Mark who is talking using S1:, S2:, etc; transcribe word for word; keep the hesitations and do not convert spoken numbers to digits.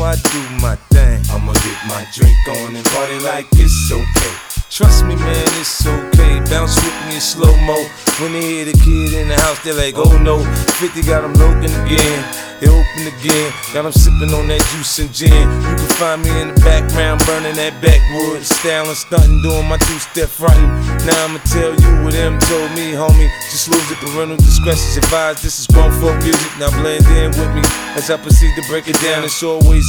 S1: I do my thing.
S2: I'ma get my drink on and party like it's okay.
S1: Trust me, man, it's okay. Bounce with me in slow-mo. When they hear the kid in the house, they're like, oh no. fifty got them looking again. They open again. Got them sipping on that juice and gin. You can find me in the background, burning that backwood. Styling, stunting, doing my two-step frontin'. Now I'ma tell you what them told me, homie. Just lose it, parental discretion's advised. This is grown folk music. Now blend in with me as I proceed to break it down. It's always